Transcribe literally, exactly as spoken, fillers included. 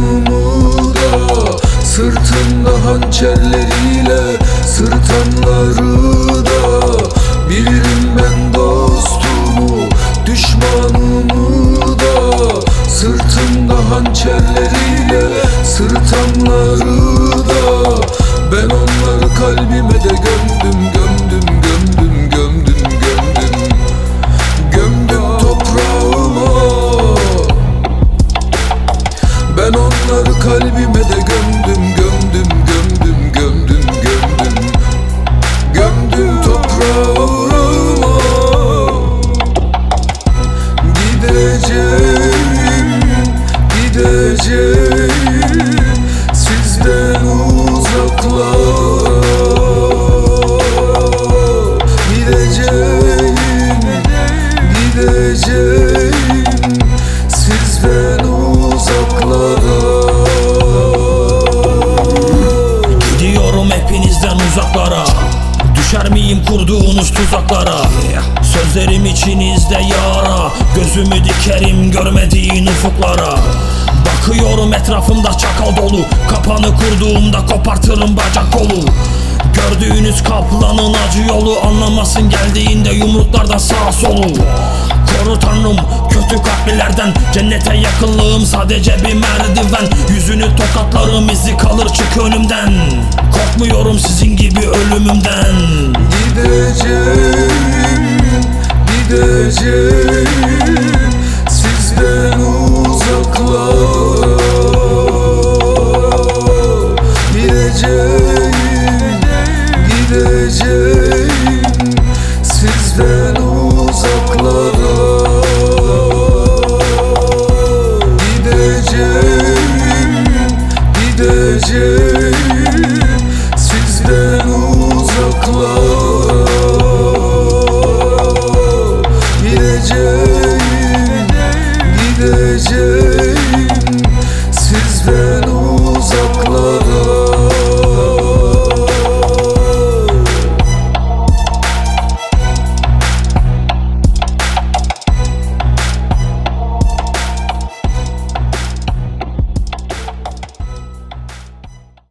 düşmanımı da sırtında hançerleriyle sırtanları da bilirim ben dostumu, düşmanımı da sırtında hançerleriyle sırtanları da ben onları kalbime de gömdüm, gömdüm, gömdüm, gömdüm, gömdüm, gömdüm toprağıma. Ben onları kalbime de gömdüm, gömdüm, gömdüm, gömdüm, gömdüm, gömdüm toprağıma. Gideceğim, gideceğim sizden uzaklara. Gideceğim, gideceğim sizden uzaklara. Gidiyorum hepinizden uzaklara, düşer miyim kurduğunuz tuzaklara? Sözlerim içinizde yara, gözümü dikerim görmediğin ufuklara. Bakıyorum etrafımda çakal dolu, kapanı kurduğumda kopartırım bacak kolu. Gördüğünüz kaplanın acı yolu, anlamasın geldiğinde yumruklardan sağ solu. Koru Tanrım kötü kalplilerden, cennete yakınlığım sadece bir merdiven. Yüzünü tokatlarım izi kalır çık önümden, korkmuyorum sizin gibi ölümümden. Gideceğim, gideceğim sizden uzaklara.